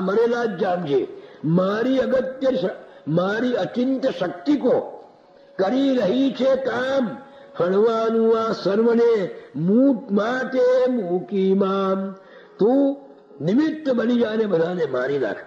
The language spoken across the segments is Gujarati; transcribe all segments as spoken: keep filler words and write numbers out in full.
મરેલા જ જાણજે. મારી અગત્ય મારી અચિંત્ય શક્તિ કો કરી રહી છે કામ, હણવાનું આ સર્વને મૂટ માટે મૂકી મામ. તું નિમિત્ત બની જાય બધાને મારી નાખ.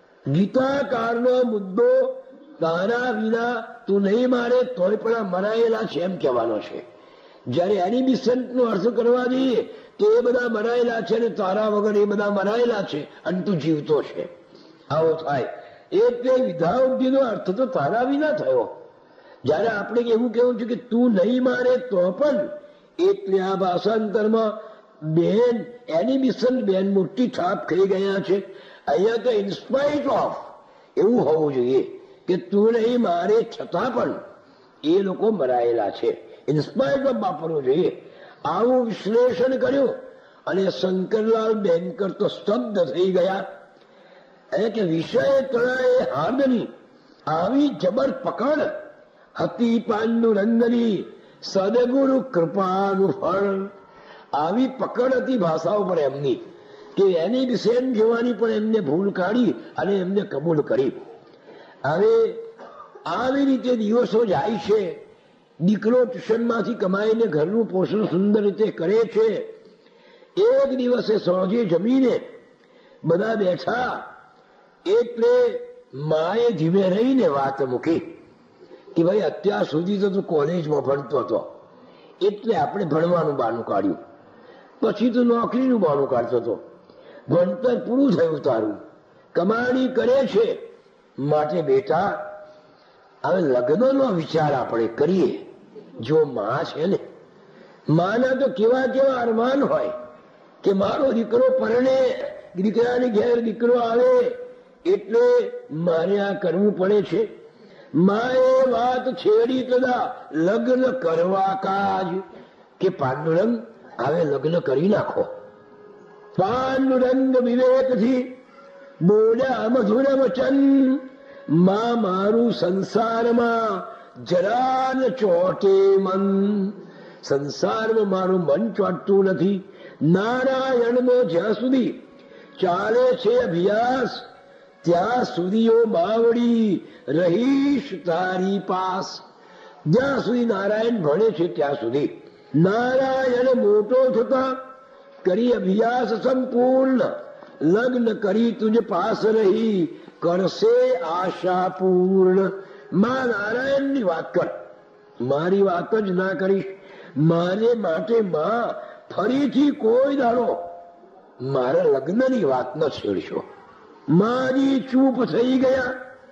ગીતાકારનો મુદ્દો તારા વિના તું નહીં મારે તોય પણ મરાયેલા છે એમ કહેવાનો છે. જયારે એનિમિસન્ટ નો અર્થ કરવા જઈએ તો એ બધા મરાયેલા છે ને તારા વગર એ બધા મરાયેલા છે અને તું જીવતો છે. આવો થાય એટલે વિધાઉટી નો અર્થ તો તારા વિના થયો. જયારે આપણે એવું કેવું છે કે તું નહીં મારે તો પણ, એટલે આ ભાષાંતરમાં બેન એનિમિશન બેન મોટી છાપ ખાઈ ગયા છે. અહીંયા તો ઇન્સ્પાઇટ ઓફ એવું હોવું જોઈએ કે તું નહીં મારે છતાં પણ એ લોકો મરાયેલા છે. ઇન્સ્પાઇટ ઓફ વાપરવું જોઈએ. આવું વિશ્લેષણ કર્યું અને શંકરલાલ બેનકર તો સ્તબ્ધ થઈ ગયા કે વિષય તળાએ હાર્દની આવી જબર પકડ હતી પાંડુરંગની સદગુરુ કૃપાનું ફળ. આવી પકડ હતી ભાષાઓ પર એમની કે એની વિશેષ જોવાની પણ એમને ભૂલ કાઢી અને એમને કબૂલ કરી. હવે આવી રીતે દિવસો જાય છે. દીકરો ટ્યુશનમાંથી કમાઈને ઘરનું પોષણ સુંદર રીતે કરે છે. એક દિવસે સાંજે જમીને બધા બેઠા એટલે માએ ધીમે રહીને વાત મૂકી કે ભાઈ અત્યાર સુધી તો તું કોલેજમાં ભણતો હતો એટલે આપણે ભણવાનું બહાનું કાઢ્યું, પછી તું નોકરીનું બહાનું કાઢતો હતો, ભણતર પૂરું થયું તારું, કમાણી કરે છે, માટે બેટા હવે લગ્નનો વિચાર આપણે કરીએ. જો માં છે ને, માના તો કેવા કેવા અરમાન હોય કે મારો દીકરો પરણે, દીકરાની ઘેર દીકરો આવે એટલે મારે આ કરવું પડે છે. માએ વાત છેડી તદા લગ્ન કરવા કાજ કે પાંડુરંગ હવે લગ્ન કરી નાખો. પાંડુરંગ વિવેકથી બોલ્યા મધુર વચન, માં મારું સંસારમાં જરા ન ચોટે મન. સંસારમાં મારું મન ચોટતું નથી. નારાયણનો જ્યાં સુધી ચાલે છે અભ્યાસ ત્યાં સુધી બાવડી રહીશ તારી પાસ. જ્યાં સુધી નારાયણ ભણે છે ત્યાં સુધી. નારાયણ મોટો થતા કરી અભ્યાસ સંપૂર્ણ, લગ્ન કરી તુજ પાસ રહી કરશે આશા પૂર્ણ. માં નારાયણ ની વાત કર, મારી વાત જ ના કરીશ. મારે માટે માં ફરીથી કોઈ દાડો મારા લગ્નની વાત ન છેડશો. મારી ચૂપ થઈ ગયા.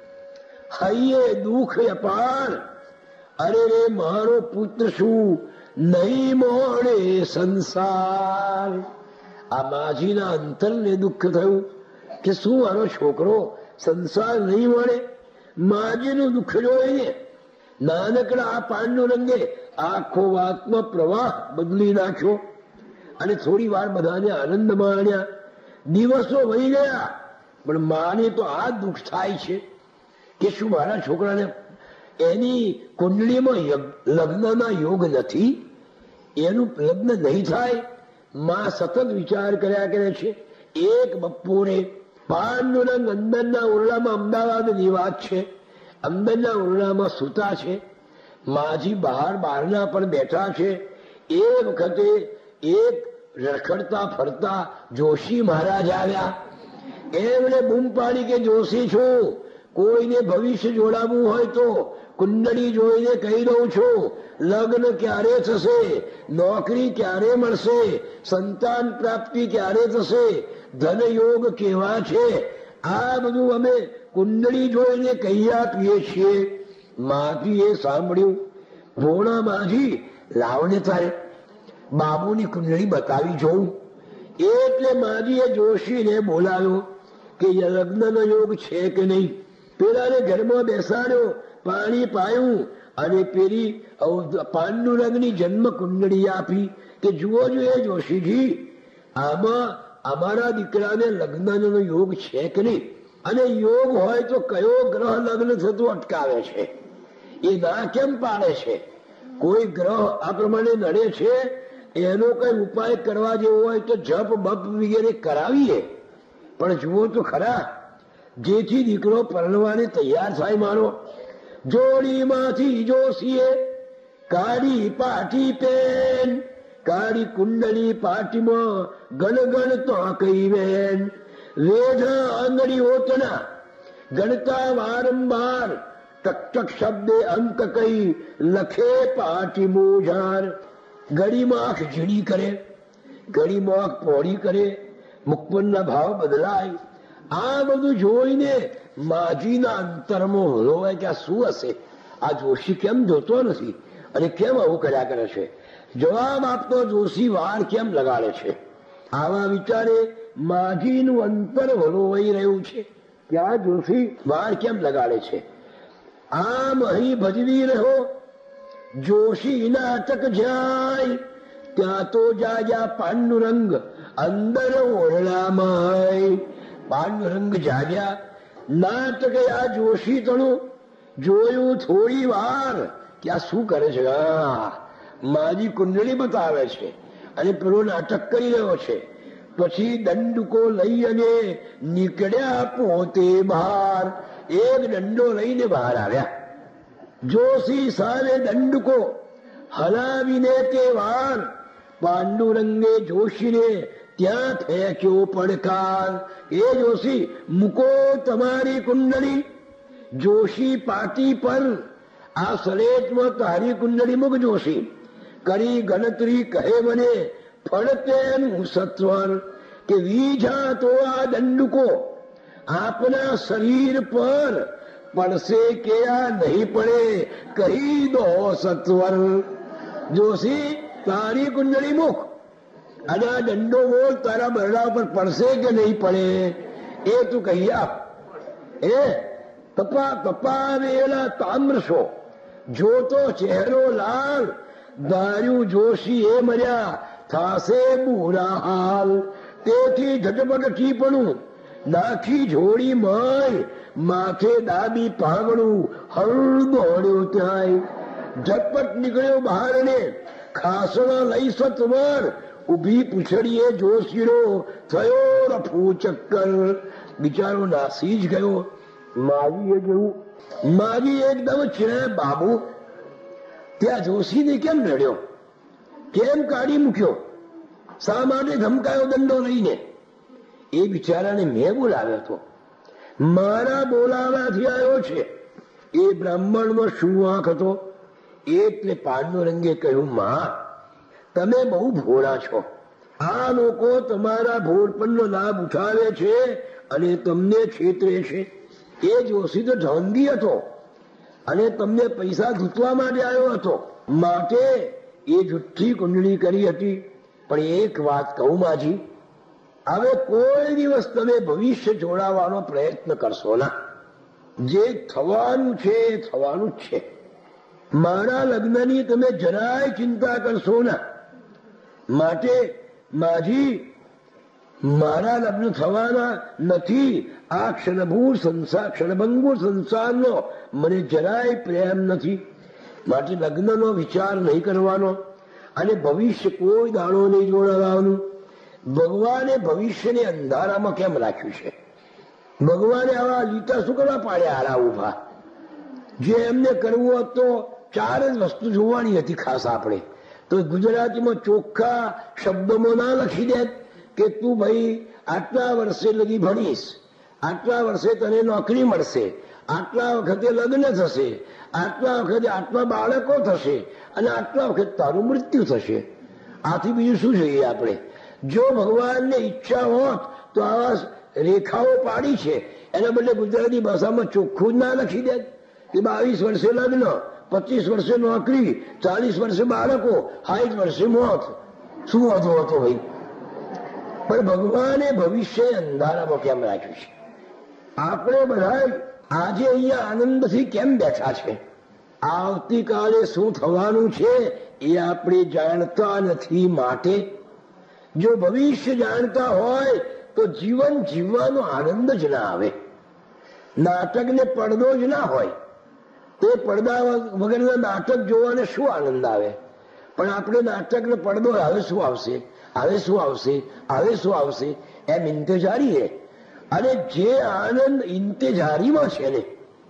હૈયે દુઃખ અપાર, અરે રે મારો પુત્ર શું નહીં મોડે સંસાર. આ માજીના અંતરને દુઃખ થયું કે શું મારો છોકરો સંસાર નહીં મળે. માજીનું દુઃખ જોઈને નાનકડા આ પાંડુરંગે આખો વાતનો પ્રવાહ બદલી નાખ્યો અને થોડી વાર બધાને આનંદ માણ્યા. દિવસો વહી ગયા પણ માને તો આ દુઃખ થાય છે કે શું મારા છોકરાને એની કુંડળીમાં લગ્નના યોગ નથી, એનું લગ્ન નહીં થાય. માં સતત વિચાર કર્યા કરે છે. એક બપોરે પાંડુરંગ અંદરના ઓરડામાં, અમદાવાદની વાત છે, અંદરના ઓરડામાં સૂતા છે. માજી બહાર બારના પર બેઠા છે. એ વખતે એક રખડતા ફરતા જોશી મહારાજ આવ્યા. એમણે બૂમ પાડી કે જોશી છું, કોઈને ભવિષ્ય જોડાવવું હોય તો કુંડળી જોઈને કહી દઉં છું, લગ્ન ક્યારે થશે, નોકરી ક્યારે મળશે, સંતાન પ્રાપ્તિ ક્યારે થશે, ધન યોગ કેવા છે, આ બધું અમે કુંડળી જોઈને કહી આપીએ છીએ. માજીએ સાંભળ્યું. ભોળા માજી લાવને તારે બાબુની કુંડળી બતાવી જોઉં. એટલે માજીએ જોશીને બોલાવ્યો કે લગ્નનો યોગ છે કે નહીં. પેલાને ઘરમાં બેસાડ્યો, પાણી પાયું અને પેલી પાંડુરંગની જન્મ કુંડળી આપી કે જુઓ જોઈએ જોશીજી, આમાં અમારા દીકરાને લગ્નનો યોગ છે કે નહીં, અને યોગ હોય તો કયો ગ્રહ લગ્ન થતું અટકાવે છે, એ ના કેમ પાડે છે. કોઈ ગ્રહ આ પ્રમાણે નડે છે, એનો કઈ ઉપાય કરવા જેવો હોય તો જપ બપ વગેરે કરાવીએ. પણ જુઓ તો ખરા, જેથી દીકરો પરણવાને તૈયાર થાય મારો, જોડીમાંથી જોશીએ કાળી પાટી પેન, કાળી કુંડલી પાટીમાં ગણગણ તો કઈ વેન, વેઢા આંગળી ઓતના ગણતા વારંવાર, ટક ટક શબ્દે અંક કઈ લખે પાટી મોજાર. ગળીમાં આંખ ઝીણી કરે, ગળીમાં આંખ પહોળી કરે, મુખપરના ભાવ બદલાય. આ બધું જોઈને માજીના અંતરમાં હલોવાય કે આ શું હશે, આ જોશી કેમ જોતો નથી અને કેમ આવું કર્યા કરે છે. જવાબ આપતો જોશી વાર કેમ લગાડે છે. આવા વિચારે માજીનું અંતર હલોવાઈ રહ્યું છે કે આ જોશી વાર કેમ લગાડે છે. આમ અહીં ભજવી રહ્યો જોશી નાટક જાય, ત્યાં તો જાજા પાંડુરંગ અંદર ઓરડામાં. પાંડુરંગ જાગ્યા, નાટક આ જોશી તણું જોયું થોડી વાર કે આ શું કરે છે. માજી કુંડળી બતાવે છે અને પેલો નાટક કરી રહ્યો છે. પછી દંડકો લઈ અને નીકળ્યા પોતે બહાર. એક દંડો લઈને બહાર આવ્યા. જોશી સામે દંડકો હલાવીને તે વાર પાંડુરંગે જોશીને ત્યાં ફેંક્યો પડકાર. એ જોશી મૂકો તમારી કુંડળી. જોશી પાટી પર આ સલેટમાં તારી કુંડળી મૂક જોશી. કરી ગણતરી કહે મને ફળતેનું સત્વર, કે વીજા તો આ દંડકો આપના શરીર પર પડશે કે આ નહીં પડે, કહી દો સત્વર. જોશી તારી કુંડળી મૂક અને આ દંડો બોલ, તારા બરડા પર પડશે કે નહીં પડે એ તું કહી આપ. એ તપા તપાવેલા તામ્રશો જોતો ચહેરો લાલ, ધાર્યું જોશી એ મર્યા થાશે બુરા હાલ. તેથી ઝટપટ ટીપણું નાખી જોડી માય, માથે દાબી પાઘડું હળ દોડ્યો ત્યાંય. ઝટપટ નીકળ્યો બહાર ને ખાસણા લઈ સત્વર, ઉભી પૂછડીએ જોશીનો થયો રફુ ચક્કર. બિચારો નાસી જ ગયો. માજીએ જોયું, માજી એકદમ છે બાબુ ત્યાં જોશીને કેમ રડ્યો, કેમ કાઢી મૂક્યો, શા માટે ધમકાયો દંડો લઈને. એ બિચારાને મેં બોલાવ્યો હતો, મારા બોલાવાથી આવ્યો છે. એ બ્રાહ્મણનો શું વાંક હતો. એટલે પાંડુરંગે કહ્યું, માં તમે બહુ ભોળા છો. આ લોકો તમારા ભોળપણનો લાભ ઉઠાવે છે અને તમને છેતરે છે. એ જોશી તો ઢોંગી હતો અને તમને પૈસા ધૂતવા માટે આવ્યો હતો, માટે એ જુઠ્ઠી કુંડળી કરી હતી. પણ એક વાત કહું માજી, હવે કોઈ દિવસ તમે ભવિષ્ય જોડાવાનો પ્રયત્ન કરશો ના. જે થવાનું છે એ થવાનું જ છે. મારા લગ્નની તમે જરાય ચિંતા કરશો ના. માટે માજી મારા લગ્ન થવાના નથી. આ ક્ષણભૂર સંસાર ક્ષણભંગુર સંસારનો મને જરાય પ્રેમ નથી. માટે લગ્નનો વિચાર નહીં કરવાનો અને ભવિષ્ય કોઈ દાડો નહીં જોડાવાનું. ભગવાને ભવિષ્યને અંધારામાં કેમ રાખ્યું છે. ભગવાને આવા લીટા શું કરવા પાડ્યા આરા ઉભા. જે એમને કરવું હતો ચાર જ વસ્તુ જોવાની હતી ખાસ. આપણે તો ગુજરાતીમાં ચોખ્ખા શબ્દોમાં ના લખી દે કે તું ભાઈ આટલા વર્ષે લગી ભણીશ, આટલા વર્ષે તને નોકરી મળશે, આટલા વખતે લગ્ન થશે, આટલા વખતે આટલા બાળકો થશે અને આટલા વખતે તારું મૃત્યુ થશે. આથી બીજું શું જોઈએ આપણે. જો ભગવાનને ઈચ્છા હોત તો આવા રેખાઓ પાડી છે, એના બદલે ગુજરાતી ભાષામાં ચોખ્ખું જ ના લખી દે કે બાવીસ વર્ષે લગ્ન, પચીસ વર્ષે નોકરી, ચાલીસ વર્ષે બાળકો, સાઠ વર્ષે મોત. શું વાંધો હતો ભાઈ. પણ ભગવાને ભવિષ્ય અંધારામાં કેમ રાખ્યું છે. આપણે બધા આજે અહીંયા આનંદથી કેમ બેઠા છે. આવતીકાલે શું થવાનું છે એ આપણે જાણતા નથી. માટે જો ભવિષ્ય જાણતા હોય તો જીવન જીવવાનો આનંદ જ ના આવે. નાટકને પડદો જ ના હોય તે પડદા વગરના નાટક જોવાને શું આનંદ આવે. પણ આપણે નાટકને પડદો હવે શું આવશે, હવે શું આવશે, હવે શું આવશે એમ ઇંતજારી હે. અને જે આનંદ ઇંતેજારીમાં છે ને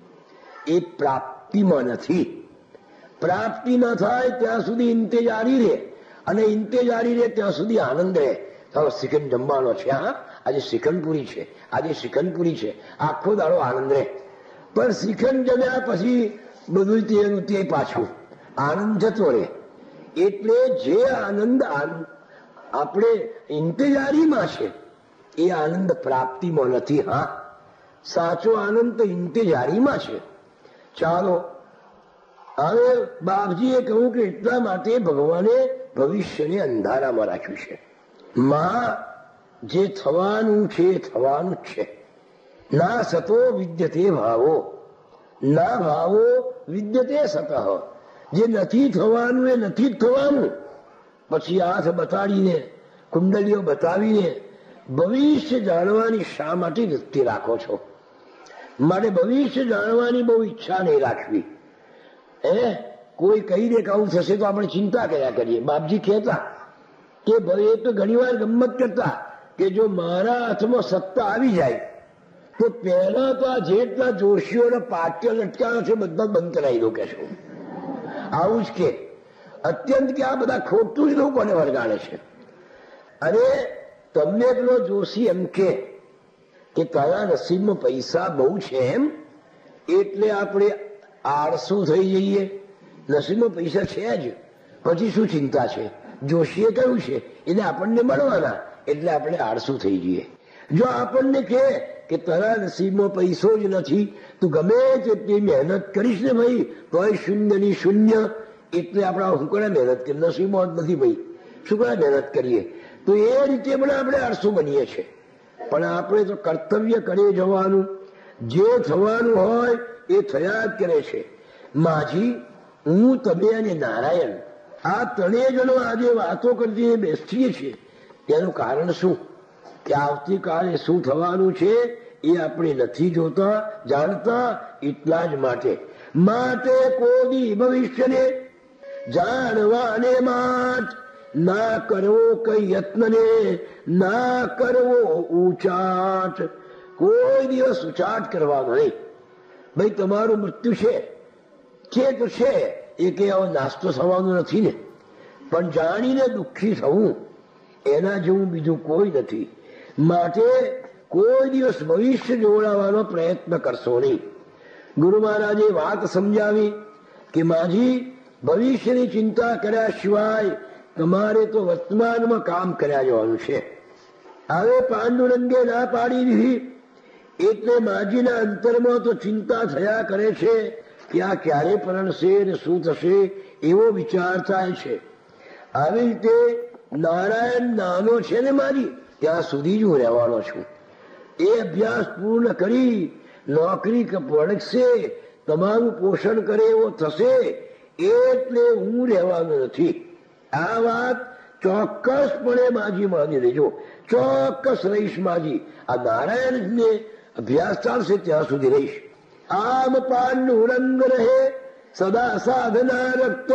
એ પ્રાપ્તિમાં નથી. પ્રાપ્તિ ન થાય ત્યાં સુધી ઇંતેજારી રહે, અને ઇંતેજારી રહે ત્યાં સુધી આનંદ રહે. તો શ્રીખંડ જમવાનો છે, હા આજે શ્રીખંડ પૂરી છે, આજે શ્રીખંડ પૂરી છે, આખો દાડો આનંદ રહે. પણ શ્રીખંડ જમ્યા પછી બધું તેનું તે પાછું આનંદ જતો રહે. એટલે જે આનંદ આપણે ઇંતેજારીમાં છે એ આનંદ પ્રાપ્તિમાં નથી. હા, સાચો આનંદ તો ઇંતેજારીમાં છે. ચાલો, હવે બાપજીએ કહ્યું કે એટલા માટે ભગવાને ભવિષ્યને અંધારામાં રાખ્યું છે. માં જે થવાનું છે થવાનું જ છે. ના સતો વિદ્યતે ભાવો, ના ભાવો વિદ્યતે સતઃ. જે નથી થવાનું એ નથી જ થવાનું. પછી હાથ બતાડીને, કુંડલીઓ બતાવીને ભવિષ્ય જાણવાની શા માટે વૃત્તિ રાખો છો? મારે ભવિષ્ય જાણવાની બહુ ઈચ્છા નહીં રાખવી. હે, કોઈ કહી દે કે આવું થશે તો આપણે ચિંતા કર્યા કરીએ. બાપજી કહેતા કે ભાઈ એ તો ઘણી વાર ગમત કરતા કે જો મારા હાથમાં સત્તા આવી જાય તો પહેલા તો આ જેટલા જોશીઓને પાટ્ય લટકાયો છે બધા બંધ કરાવી દો કે છું. આવું જ કે અત્યંત કે આ બધા ખોટું જ લોકોને વળગાડે છે. અને તમને પેલો જોશી એમ કે તારા નસીબમાં પૈસા બહુ છે એમ, એટલે આપણે આળસુ થઈ જઈએ. નસીબમાં પૈસા છે જ, પછી શું ચિંતા છે? જોશીએ કહ્યું છે એટલે આપણને મળવાના, એટલે આપણે આળસુ થઈ જઈએ. જો આપણને કહે કે તારા નસીબમાં પૈસો જ નથી, તું ગમે તેટલી મહેનત કરીશ ને ભાઈ તોય શૂન્ય ની શૂન્ય, એટલે આપણે શું કરે મહેનત કરીએ? નસીબમાં જ નથી ભાઈ, શું કરે મહેનત કરીએ? તો એ રીતે પણ આપણે આળસુ બનીએ છીએ. પણ આપણે તો કર્તવ્ય કરી જવાનું, જે થવાનું હોય એ થયા જ કરે છે. માજી, હું, તમે અને નારાયણ આ ત્રણેય જણો આજે વાતો કરતી બેસીએ છીએ. તેનું કારણ શું? કે આવતીકાલે શું થવાનું છે એ આપણે નથી જોતા જાણતા. એટલા જ માટે માટે કોઈ ભવિષ્યને જાણવાને માટ ના કરવો કઈ યત્નને, ના કરવો ઉચાટ. કોઈ દિવસ ઉચાટ કરવાનો નહીં. ભાઈ તમારું મૃત્યુ છે છે તો છે, એ કે આવો નાસ્તો થવાનો નથી ને, પણ જાણીને દુઃખી થવું એના જેવું બીજું કોઈ નથી. માટે કોઈ દિવસ ભવિષ્ય જોડાવાનો પ્રયત્ન કરશો નહીં. ગુરુ મહારાજે વાત સમજાવી કે માજી ભવિષ્યની ચિંતા કર્યા સિવાય તમારે તો વર્તમાનમાં કામ કર્યા જવાનું છે. હવે પાંડુરંગે ના પાડી દીધી એટલે માજીના અંતરમાં તો ચિંતા થયા કરે છે કે આ ક્યારે પરણશે ને શું થશે એવો વિચાર થાય છે. આવી રીતે નારાયણ નાનો છે ને મારી ત્યાં સુધી જ હું રહેવાનો છું. એ અભ્યાસ પૂર્ણ કરી નોકરી પડશે, તમારું પોષણ કરે એવો થશે, એટલે હું રહેવાનો નથી. આ વાત ચોક્કસપણે માજી માની લેજો. ચોક્કસ રહીશ માજી. આ નારાયણને અભ્યાસ ચાલશે ત્યાં સુધી રહીશ. આમ પાંડુરંગ રહે સદા સાધના રક્ત,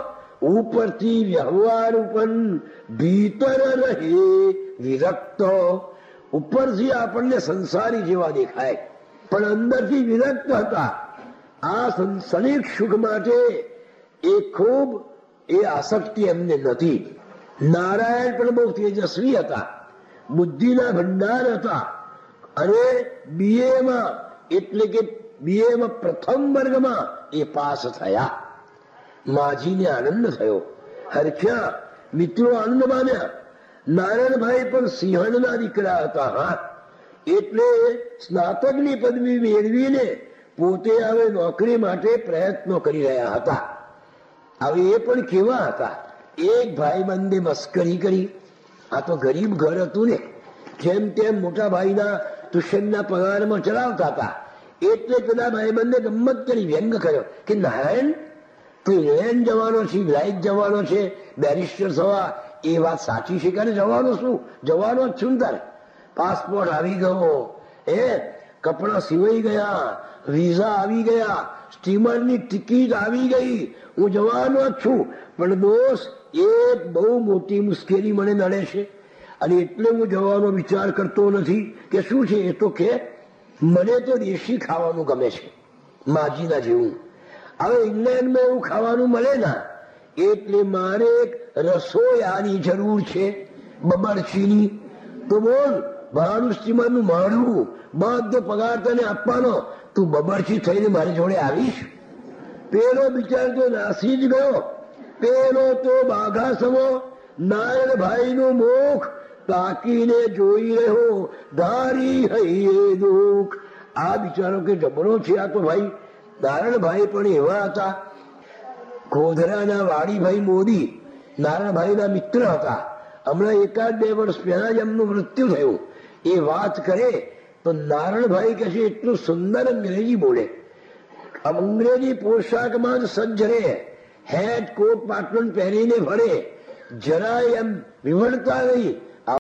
ઉપરથી વ્યવહાર પણ ભીતર રહે વિરક્ત. ઉપરથી આપણને સંસારી જેવા દેખાય પણ અંદરથી વિરક્ત હતા. આ સંસારિક સુખ માટે એ ખૂબ એ આસક્તિ એમને નથી. નારાયણ પણ બહુ તેજસ્વી હતા, બુદ્ધિના ભંડાર હતા, અને બીએ માં એટલે કે બીએ માં પ્રથમ વર્ગમાં એ પાસ થયા. માજીને આનંદ થયો, હરખ્યા, મિત્રો આનંદ માન્યા. નારાયણભાઈ પણ સિંહણના દીકરા હતા. હા, એટલે સ્નાતકની પદવી મેળવીને પોતે હવે નોકરી માટે પ્રયત્નો કરી રહ્યા હતા. હવે એ પણ કેવા હતા? એક ભાઈ બંધે મસ્કરી કરી. આ તો ગરીબ ઘર હતું ને, જેમ તેમ મોટા ભાઈના ટ્યુશનના પગારમાં ચલાવતા હતા. એટલે પેલા ભાઈ બંધે ગમત કરી, વ્યંગ કર્યો કે નારાયણ તું ઇંગ્લેન્ડ જવાનો છે, વિલાયત જવાનો છે બેરિસ્ટર થવા. એ વાત સાચી છે કે જવાનો શું? જવાનો જ છું તારે. પાસપોર્ટ આવી ગયો, એ કપડા સિવાઈ ગયા, વિઝા આવી ગયા, સ્ટીમરની ટિકિટ આવી ગઈ, હું જવાનો જ છું. પણ દોસ્ત એક બહુ મોટી મુશ્કેલી મને નડે છે. અને એટલે હું જવાનો વિચાર કરતો નથી કે શું છે. એ તો કે મને તો દેશી ખાવાનું ગમે છે, માજીના જેવું. હવે ઇંગ્લેન્ડમાં એવું ખાવાનું મળે ના, એટલે મારે એક રસોયાની જરૂર છે, બબરચીની. તો બોલ, ભાડું સ્ટીમરનું માળવું બધો પગાર તને આપવાનો, તું બબરચી થઈને મારી જોડે આવીશ? પેલો બિચાર તો નાસી જ ગયો. પેલો તો બાઘા સમો નારાયણભાઈ નું મુખ તાકીને જોઈ રહ્યો, ધારી હૈયે દુઃખ. આ બિચારો કે જબરો છે આ તો ભાઈ. નારાયણભાઈ પણ એવા હતા. ગોધરાના વાડીભાઈ મોદી નારાયણભાઈના મિત્ર હતા. હમણાં એકાદ બે વર્ષ પહેલા જ એમનું મૃત્યુ થયું. એ વાત કરે તો નારાયણભાઈ કહે છે એટલું સુંદર અંગ્રેજી બોલે, અંગ્રેજી પોશાકમાં જ સજ્જ રહે, હેટ કોટ પાટલું પહેરીને ફરે, જરાય એમ વિવડતા નહીં.